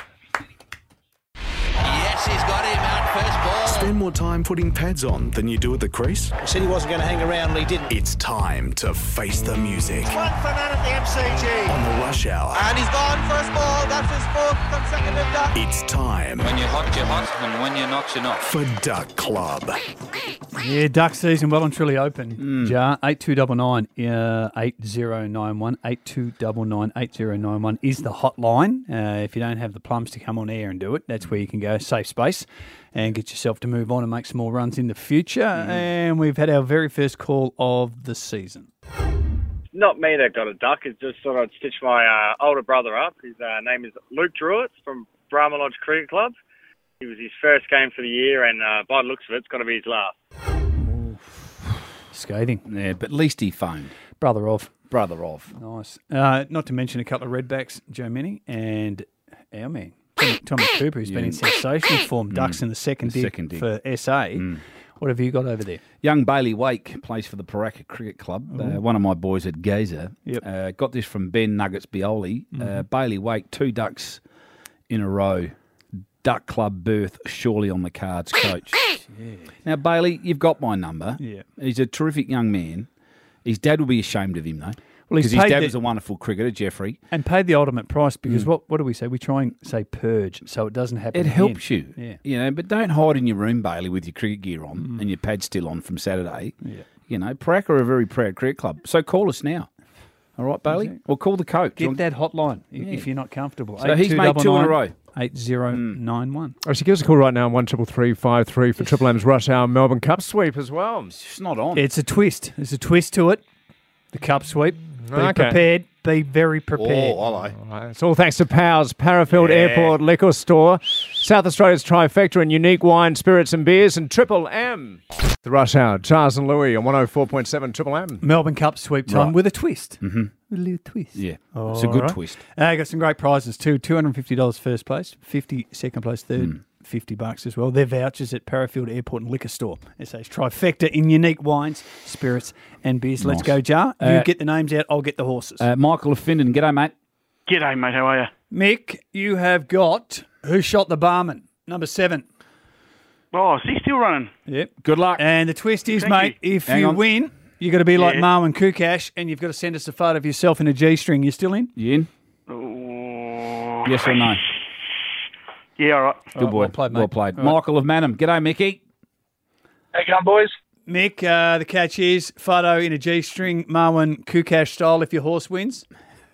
Speaker 5: Yes, he's got him out first ball.
Speaker 10: Spend more time putting pads on than you do at the crease?
Speaker 18: He said he wasn't going to hang around and he didn't.
Speaker 10: It's time to face the music.
Speaker 18: One for none at the M
Speaker 4: C G.
Speaker 10: On the Rush Hour.
Speaker 18: And he's gone first ball. That's his fourth consecutive duck.
Speaker 10: It's time.
Speaker 19: When you're hot, you're hot, and when you're not, you're not.
Speaker 10: For Duck Club.
Speaker 1: Yeah, duck season well and truly open.
Speaker 3: Mm.
Speaker 1: Jar eight two nine nine uh, eight zero nine one eight two nine nine eight zero nine one is the hotline. Uh, if you don't have the plums to come on air and do it, that's where you can go. Safe space and get yourself to move on and make some more runs in the future.
Speaker 3: Mm.
Speaker 1: And we've had our very first call of the season.
Speaker 20: Not me that got a duck. It's just thought I'd stitch my uh, older brother up. His uh, name is Luke Druitt from Brahma Lodge Cricket Club. It was his first game for the year, and uh, by the looks of it, it's got to be his last.
Speaker 1: Scathing.
Speaker 3: Yeah, but at least he phoned.
Speaker 1: Brother of.
Speaker 3: Brother of.
Speaker 1: Nice. Uh, not to mention a couple of redbacks, Joe Minnie and our man, Tommy, Tommy Cooper, who's
Speaker 3: Yeah.
Speaker 1: been in sensational form. Ducks
Speaker 3: Mm.
Speaker 1: in the second
Speaker 3: The
Speaker 1: dig
Speaker 3: second dig.
Speaker 1: for S A.
Speaker 3: Mm.
Speaker 1: What have you got over there?
Speaker 3: Young Bailey Wake plays for the Paraka Cricket Club. Uh,
Speaker 1: Ooh.
Speaker 3: one of my boys at Gazer.
Speaker 1: Yep.
Speaker 3: Uh, got this from Ben Nuggets Bioli. Uh,
Speaker 1: Mhm.
Speaker 3: Bailey Wake, two ducks in a row. Duck Club berth surely on the cards, coach. Now, Bailey, you've got my number.
Speaker 1: Yeah.
Speaker 3: He's a terrific young man. His dad will be ashamed of him, though.
Speaker 1: Well, he's
Speaker 3: Because his
Speaker 1: paid
Speaker 3: dad
Speaker 1: the-
Speaker 3: was a wonderful cricketer, Jeffrey.
Speaker 1: And paid the ultimate price because
Speaker 3: Mm.
Speaker 1: what what do we say? We try and say purge so it doesn't happen
Speaker 3: It
Speaker 1: again.
Speaker 3: helps you.
Speaker 1: Yeah.
Speaker 3: You know, but don't hide in your room, Bailey, with your cricket gear on and your pad still on from Saturday.
Speaker 1: Yeah.
Speaker 3: You know, Paraka are a very proud cricket club. So call us now. All right, Bailey?
Speaker 1: Exactly.
Speaker 3: Or call the coach.
Speaker 1: Get that hotline i-
Speaker 3: Yeah.
Speaker 1: if you're not comfortable.
Speaker 3: So he's made two in a row.
Speaker 1: eight zero nine one.
Speaker 2: Actually, give us a call right now on one triple three five three for Triple M's Rush Hour Melbourne Cup sweep as well.
Speaker 3: It's not on.
Speaker 1: It's a twist. There's a twist to it. The cup sweep. Be
Speaker 2: Okay.
Speaker 1: prepared. Be very prepared.
Speaker 3: Oh,
Speaker 2: All right, it's all thanks to Powers, Parafield
Speaker 1: Yeah.
Speaker 2: Airport Liquor Store, South Australia's trifecta and unique wine, spirits and beers, and Triple M. The Rush Hour, Charles and Louis on one oh four point seven Triple M.
Speaker 1: Melbourne Cup sweep time
Speaker 3: Right.
Speaker 1: with a twist.
Speaker 3: Mm-hmm.
Speaker 1: With a little twist.
Speaker 3: Yeah. It's a good
Speaker 1: All right.
Speaker 3: twist.
Speaker 1: Uh, got some great prizes too. two hundred fifty dollars first place, fifty second place, third,
Speaker 3: Mm.
Speaker 1: fifty bucks as well. They're vouchers at Parafield Airport and Liquor Store. S A's trifecta in unique wines, spirits and beers. Let's
Speaker 3: Nice.
Speaker 1: go, Jar. You
Speaker 3: Uh,
Speaker 1: get the names out, I'll get the horses.
Speaker 3: Uh, Michael of Findon. G'day, mate.
Speaker 21: G'day, mate. How are you?
Speaker 1: Mick, you have got Who Shot the Barman, number seven.
Speaker 21: Oh, is he still running?
Speaker 1: Yep.
Speaker 3: Good luck.
Speaker 1: And the twist is,
Speaker 21: Thank
Speaker 1: mate,
Speaker 21: you.
Speaker 1: if
Speaker 3: Hang
Speaker 1: you
Speaker 3: on.
Speaker 1: win, you've got to be like
Speaker 21: Yeah.
Speaker 1: Marwan Kukash and you've got to send us a photo of yourself in a G-string. You still in?
Speaker 3: You in?
Speaker 21: Oh.
Speaker 3: Yes or no?
Speaker 21: Yeah, all right.
Speaker 3: Good boy.
Speaker 1: well played, mate.
Speaker 3: Well played.
Speaker 1: All right.
Speaker 3: Michael of Manham. G'day, Mickey.
Speaker 21: How you going, boys?
Speaker 1: Mick, uh, the catch is photo in a G-string, Marwan Kukash style if your horse wins.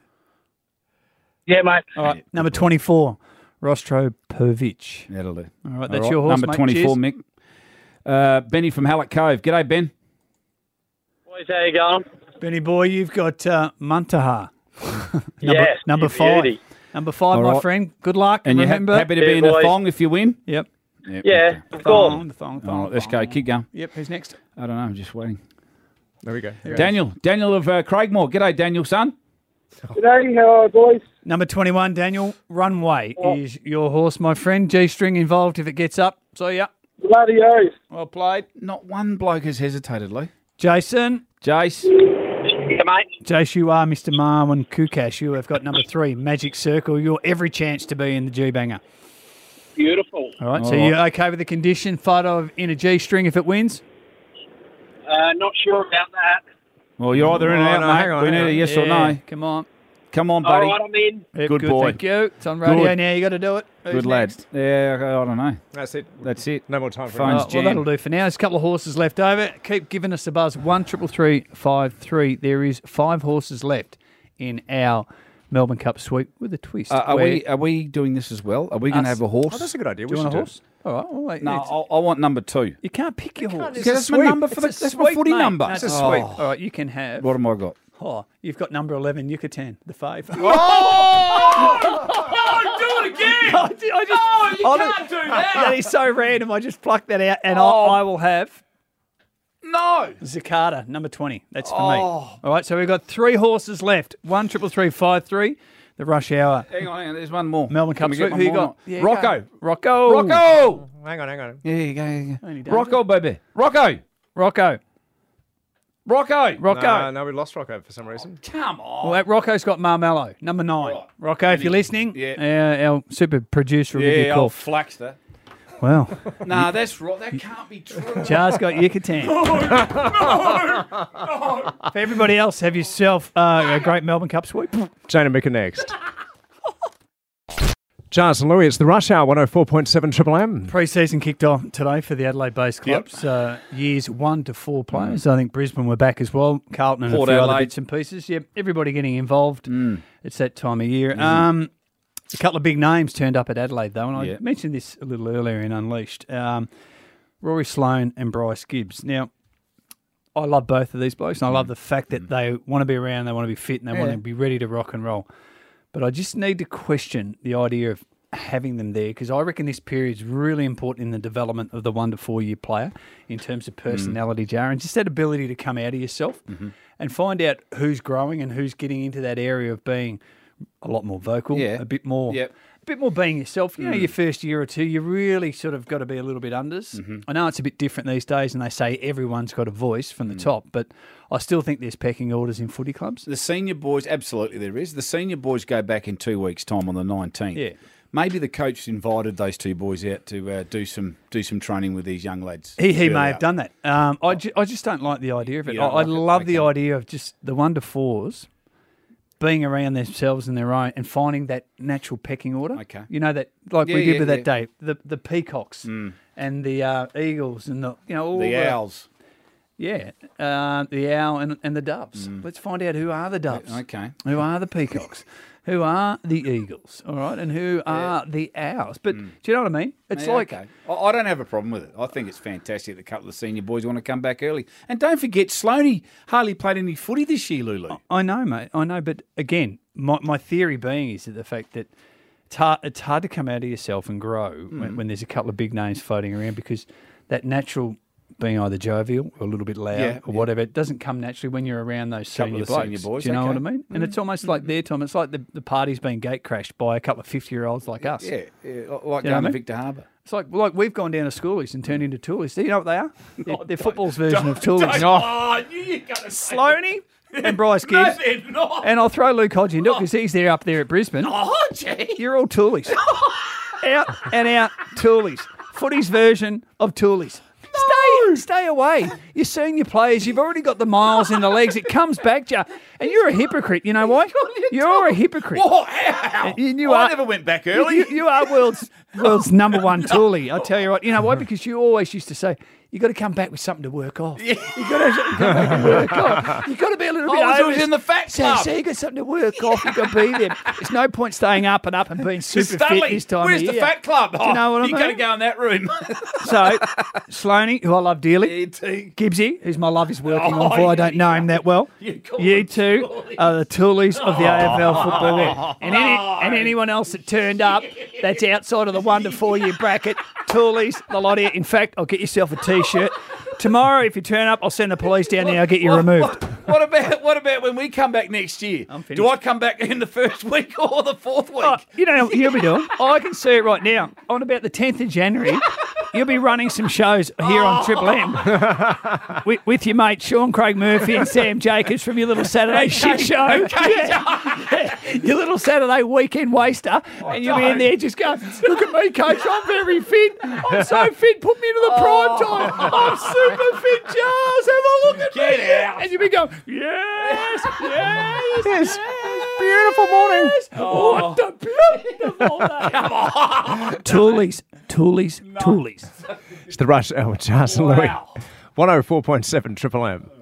Speaker 21: Yeah, mate.
Speaker 1: All right, number twenty-four, Rostro Pervic.
Speaker 3: That'll do.
Speaker 1: All right,
Speaker 3: All
Speaker 1: that's
Speaker 3: right,
Speaker 1: your horse,
Speaker 3: Number
Speaker 1: mate.
Speaker 3: twenty-four,
Speaker 1: Cheers.
Speaker 3: Mick. Uh, Benny from Hallett Cove. G'day, Ben.
Speaker 20: Boys, how you going?
Speaker 1: Benny boy, you've got uh, Muntaha. number,
Speaker 20: Yes,
Speaker 1: number
Speaker 20: you
Speaker 1: five.
Speaker 20: beauty.
Speaker 1: Number five,
Speaker 3: All
Speaker 1: my
Speaker 3: right.
Speaker 1: friend. Good luck.
Speaker 3: And you're ha-
Speaker 1: remember,
Speaker 3: happy to
Speaker 20: Yeah,
Speaker 3: be in a
Speaker 20: boys.
Speaker 3: thong if you win?
Speaker 1: Yep.
Speaker 3: Yep.
Speaker 20: Yeah,
Speaker 1: The
Speaker 20: of course.
Speaker 1: thong, the thong, the
Speaker 3: All
Speaker 1: thong.
Speaker 3: right, let's go. Keep going.
Speaker 1: Yep. Who's next?
Speaker 3: I don't know. I'm just waiting.
Speaker 2: There we go.
Speaker 3: Daniel. Daniel of uh, Craigmore. G'day, Daniel, son.
Speaker 20: G'day, how are you, boys?
Speaker 1: Number twenty-one, Daniel Runway
Speaker 20: Oh.
Speaker 1: is your horse, my friend. G-string involved if it gets up. So yeah,
Speaker 20: Bloody oath.
Speaker 1: well played,
Speaker 3: Not one bloke has hesitated, Lee.
Speaker 1: Jason.
Speaker 3: Jace.
Speaker 20: Yeah, mate.
Speaker 1: Jace, you are Mister Marwan Kukash. You have got number three, Magic Circle. You're every chance to be in the G-banger.
Speaker 20: Beautiful.
Speaker 1: All right, so
Speaker 3: All right.
Speaker 1: you're okay with the condition? Photo of in a G-string if it wins?
Speaker 20: Uh, not sure about that.
Speaker 3: Well, you're either in or
Speaker 1: Oh,
Speaker 3: out,
Speaker 1: no,
Speaker 3: mate.
Speaker 1: hang on,
Speaker 3: we
Speaker 1: hang
Speaker 3: need a
Speaker 1: on.
Speaker 3: yes or
Speaker 1: Yeah,
Speaker 3: no.
Speaker 1: Come on.
Speaker 3: Come on,
Speaker 20: All
Speaker 3: buddy.
Speaker 20: right, I'm in.
Speaker 1: Yep,
Speaker 3: Good boy.
Speaker 1: Thank you. It's on radio
Speaker 3: Good.
Speaker 1: now. You got to do it. Who's
Speaker 3: Good lad.
Speaker 1: next?
Speaker 3: Yeah, okay, I don't know.
Speaker 2: That's it.
Speaker 3: That's it.
Speaker 2: No more time for
Speaker 3: Phone's
Speaker 2: it.
Speaker 1: Oh, well,
Speaker 3: jammed.
Speaker 1: that'll do for now. There's a couple of horses left over. Keep giving us a buzz. One triple three five three. There is five horses left in our Melbourne Cup sweep with a twist.
Speaker 3: Uh, are
Speaker 1: where-
Speaker 3: we are we doing this as well? Are we going to
Speaker 1: Us.
Speaker 3: have a horse?
Speaker 2: Oh, that's a good idea.
Speaker 1: Do
Speaker 2: We
Speaker 1: you want
Speaker 2: should
Speaker 1: a
Speaker 2: do
Speaker 1: horse? All right. Well, wait,
Speaker 3: No,
Speaker 1: it's-
Speaker 3: I, I want number two.
Speaker 1: you can't pick your horse.
Speaker 2: It's
Speaker 3: Yeah,
Speaker 2: a
Speaker 3: that's my
Speaker 2: sweep.
Speaker 3: number for the.
Speaker 1: It's a
Speaker 3: That's my
Speaker 1: sweep,
Speaker 3: footy
Speaker 1: mate.
Speaker 3: number.
Speaker 1: That's
Speaker 2: It's a
Speaker 1: oh.
Speaker 2: sweet.
Speaker 1: All right, you can have.
Speaker 3: What have I got?
Speaker 1: Oh, you've got number eleven, Yucatan, the fave.
Speaker 3: Oh, do it again!
Speaker 1: I just, I just,
Speaker 3: Oh, you
Speaker 1: I
Speaker 3: can't
Speaker 1: don't-
Speaker 3: do that.
Speaker 1: That is so random. I just plucked that out, and
Speaker 3: Oh.
Speaker 1: I, I will have
Speaker 3: No.
Speaker 1: Zacata, number twenty. That's for
Speaker 3: Oh.
Speaker 1: me. All right, so we've got three horses left. One triple three five three. The rush hour.
Speaker 3: Hang on, hang on. There's one more.
Speaker 1: Melbourne
Speaker 3: Can
Speaker 1: Cup
Speaker 3: we get
Speaker 1: sweep.
Speaker 3: one
Speaker 1: Who you
Speaker 3: more?
Speaker 1: got? Yeah,
Speaker 3: Rocco.
Speaker 1: go. Rocco.
Speaker 3: Rocco.
Speaker 2: Hang on, hang on.
Speaker 3: Yeah, you go. You
Speaker 1: Only
Speaker 3: go.
Speaker 1: David.
Speaker 3: Rocco, baby. Rocco.
Speaker 1: Rocco.
Speaker 3: Rocco.
Speaker 1: Rocco.
Speaker 2: No, no, we lost Rocco for some reason.
Speaker 3: Come on.
Speaker 1: Well, Rocco's got Marmello, number nine.
Speaker 3: Right.
Speaker 1: Rocco, if you're listening,
Speaker 3: Yeah.
Speaker 1: uh, our super producer will give you
Speaker 3: Yeah,
Speaker 1: a call.
Speaker 3: old Flaxter.
Speaker 1: Well,
Speaker 3: Nah, that's right. That can't be true.
Speaker 1: Jar's got Yucatan.
Speaker 3: No, no, no.
Speaker 1: For everybody else, have yourself uh, a great Melbourne Cup sweep.
Speaker 2: Jane and Mika next. Jars and Louis, it's the Rush Hour, one oh four point seven Triple M.
Speaker 1: Pre-season kicked off today for the Adelaide-based clubs.
Speaker 2: Yep.
Speaker 1: Uh, years one to four players. Mm. I think Brisbane were back as well. Carlton and
Speaker 3: Port
Speaker 1: a few
Speaker 3: Adelaide.
Speaker 1: other bits and pieces. Yep, everybody getting involved.
Speaker 3: Mm.
Speaker 1: It's that time of year.
Speaker 3: Mm-hmm.
Speaker 1: Um, a couple of big names turned up at Adelaide, though, and I
Speaker 3: Yep.
Speaker 1: mentioned this a little earlier in Unleashed. Um, Rory Sloane and Bryce Gibbs. Now, I love both of these blokes, and I love the fact that they want to be around, they want to be fit, and they want
Speaker 3: Yeah.
Speaker 1: to be ready to rock and roll. But I just need to question the idea of having them there, because I reckon this period is really important in the development of the one to four year player in terms of personality, mm. Jar, and just that ability to come out of yourself
Speaker 3: Mm-hmm.
Speaker 1: and find out who's growing and who's getting into that area of being a lot more vocal,
Speaker 3: Yeah.
Speaker 1: a bit more,
Speaker 3: Yep.
Speaker 1: a bit more being yourself. You know,
Speaker 3: Mm.
Speaker 1: your first year or two, you really sort of got to be a little bit unders.
Speaker 3: Mhm.
Speaker 1: I know it's a bit different these days, and they say everyone's got a voice from the
Speaker 3: Mm.
Speaker 1: top, but I still think there's pecking orders in footy clubs.
Speaker 3: The senior boys, absolutely there is. The senior boys go back in two weeks' time on the nineteenth.
Speaker 1: Yeah.
Speaker 3: Maybe the coach invited those two boys out to uh, do some do some training with these young lads.
Speaker 1: He he
Speaker 3: Feel
Speaker 1: may
Speaker 3: out.
Speaker 1: have done that. Um, I, ju- I just don't like the idea of it.
Speaker 3: You
Speaker 1: I,
Speaker 3: don't
Speaker 1: I
Speaker 3: like it?
Speaker 1: love the
Speaker 3: Okay.
Speaker 1: idea of just the one to fours being around themselves and their own and finding that natural pecking order.
Speaker 3: Okay.
Speaker 1: You know, that like
Speaker 3: Yeah,
Speaker 1: we did
Speaker 3: yeah,
Speaker 1: with
Speaker 3: yeah.
Speaker 1: that day, the the peacocks
Speaker 3: Mm.
Speaker 1: and the uh, eagles and the you know all
Speaker 3: The owls.
Speaker 1: Yeah, uh, the owl and, and the doves.
Speaker 3: Mm.
Speaker 1: Let's find out who are the doves.
Speaker 3: Okay.
Speaker 1: Who are the peacocks? Who are the eagles? All right, and who are the owls? But do you know what I mean? It's
Speaker 3: Yeah,
Speaker 1: like
Speaker 3: okay. I, I don't have a problem with it. I think it's fantastic that a couple of senior boys want to come back early. And don't forget, Sloaney hardly played any footy this year, Lulu.
Speaker 1: I know, mate. I know, but again, my, my theory being is that the fact that it's hard, it's hard to come out of yourself and grow when,
Speaker 3: Mm.
Speaker 1: when there's a couple of big names floating around, because that natural being either jovial or a little bit loud
Speaker 3: Yeah,
Speaker 1: or
Speaker 3: yeah.
Speaker 1: whatever, it doesn't come naturally when you're around those
Speaker 3: Couple
Speaker 1: senior
Speaker 3: of the
Speaker 1: blokes.
Speaker 3: senior boys,
Speaker 1: Do you know
Speaker 3: okay.
Speaker 1: what I mean? And
Speaker 3: Mm.
Speaker 1: it's almost like their time. It's like the, the party's been gate crashed by a couple of fifty-year-olds like us.
Speaker 3: Yeah, yeah, like
Speaker 1: You know
Speaker 3: going
Speaker 1: what I
Speaker 3: to
Speaker 1: mean?
Speaker 3: Victor Harbour.
Speaker 1: It's like like we've gone down to schoolies and turned into toolies. Do you know what they are? They're,
Speaker 3: Oh,
Speaker 1: they're
Speaker 3: don't-
Speaker 1: football's version
Speaker 3: don't-
Speaker 1: of toolies.
Speaker 3: don't- Oh, I knew you were going to say
Speaker 1: Sloaney and Bryce
Speaker 3: No,
Speaker 1: Gibbs.
Speaker 3: they're not.
Speaker 1: And I'll throw Luke Hodge into it because he's there up there at Brisbane.
Speaker 3: Oh, gee.
Speaker 1: You're all toolies. Out and out toolies. Footy's version of toolies. Stay, stay away. You're seeing your players. You've already got the miles in the legs. It comes back to you. And you're a hypocrite. You know why? You're a hypocrite.
Speaker 3: Whoa, how?
Speaker 1: And you
Speaker 3: I
Speaker 1: are-
Speaker 3: never went back early.
Speaker 1: You, you are world's world's number one toolie. I tell you what. You know why? Because you always used to say, you got to come back with something to work off. You got to come back and work off. You got to be a little bit.
Speaker 3: I was
Speaker 1: over
Speaker 3: always
Speaker 1: it.
Speaker 3: in the fat
Speaker 1: So,
Speaker 3: club.
Speaker 1: so you got something to work off. You got to be there. There's no point staying up and up and being super fit
Speaker 3: Stanley,
Speaker 1: this time
Speaker 3: where's
Speaker 1: of
Speaker 3: the
Speaker 1: year.
Speaker 3: fat club?
Speaker 1: Do you know what I
Speaker 3: you
Speaker 1: mean?
Speaker 3: got to go in that room.
Speaker 1: So, Sloaney, who I love dearly, Gibbsy, who's my love is working on for, I don't know him that well.
Speaker 3: You call
Speaker 1: You
Speaker 3: them
Speaker 1: two
Speaker 3: toolies.
Speaker 1: are the toolies of the A F L football there. And, any, and anyone else that turned up that's outside of the one to four year bracket, toolies, the lot of you. In fact, I'll get yourself a T-shirt. Tomorrow, if you turn up, I'll send the police down there. I'll get you removed.
Speaker 3: What about what about when we come back next year? Do I come back in the first week or the fourth week?
Speaker 1: Oh, you know what you'll be doing? I can see it right now. On about the tenth of January, you'll be running some shows here on Triple M with, with your mate Sean Craig Murphy and Sam Jacobs from your little Saturday shit show.
Speaker 3: okay.
Speaker 1: Yeah. Yeah. Your little Saturday weekend waster. and you'll be in there just going, look at me, coach, I'm very fit. I'm so fit, put me into the prime time. I'm super fit, Charles. Have a look at
Speaker 3: Get
Speaker 1: me.
Speaker 3: out.
Speaker 1: And you'll be going, yes, yes,
Speaker 2: Yes.
Speaker 1: yes.
Speaker 2: Beautiful morning.
Speaker 3: Oh.
Speaker 1: What the beautiful day. Come on. Toolies, toolies, toolies.
Speaker 2: It's the Rush Hour with Jars and Louis. one oh four point seven Triple M.